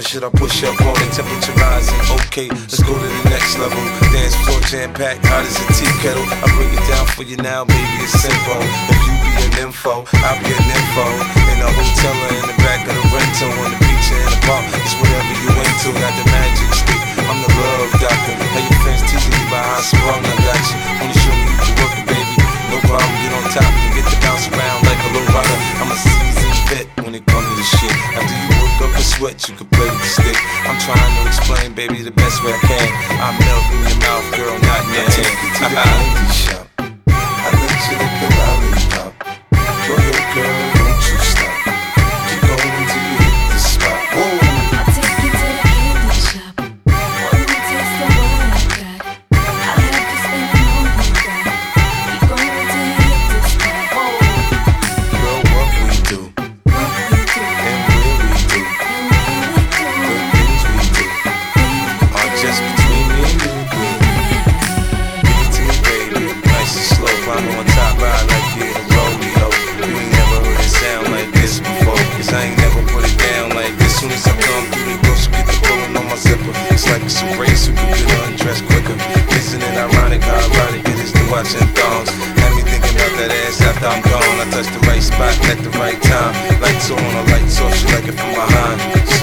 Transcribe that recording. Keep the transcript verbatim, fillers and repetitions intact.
should I push up on it? Temperature rising, okay, let's go to the next level. Dance floor jam-packed, hot as a tea kettle. I break it down for you now, baby, it's simple. If you be an info, I'll be an info. In a hotel or in the back of the rental, on the beach or in the park, it's whatever you into. Got the magic stick, I'm the love doctor. Hey, your friends teasing you by how I sprung, I got you. Wanna show me you can work it, baby? No problem, get on top and get to bounce around like a low rider. I'm a seasoned vet when it comes to this shit. After you work up a sweat, you can play with the stick. I'm trying to explain, baby, the best way I can. I'm melting your mouth, girl, not in your hand. To the candy shop, I let you lick the lollipop. Go ahead, girl, don't you stop. Keep going until you hit the spot. Whoa. I'll take you to the candy shop. Wanna taste the what I got? I'll have you spending all you got. Keep going until you hit the spot. Whoa. Girl, what we do, What we do, and where we do, and what we do. the things we do, are just between me and you. Give it to me, baby, nice and slow. Climb on top, ride like you're a rodeo. You ain't never heard it sound like this before, cause I ain't never put it down like this. Soon as I come through the door, she get the pulling on my zipper. It's like it's a race, who can get undressed quicker. Isn't it ironic how ironic it is to watching thongs? Had me thinking about that ass after I'm gone. I touch the right spot at the right time. Lights on or lights off, she like it from behind.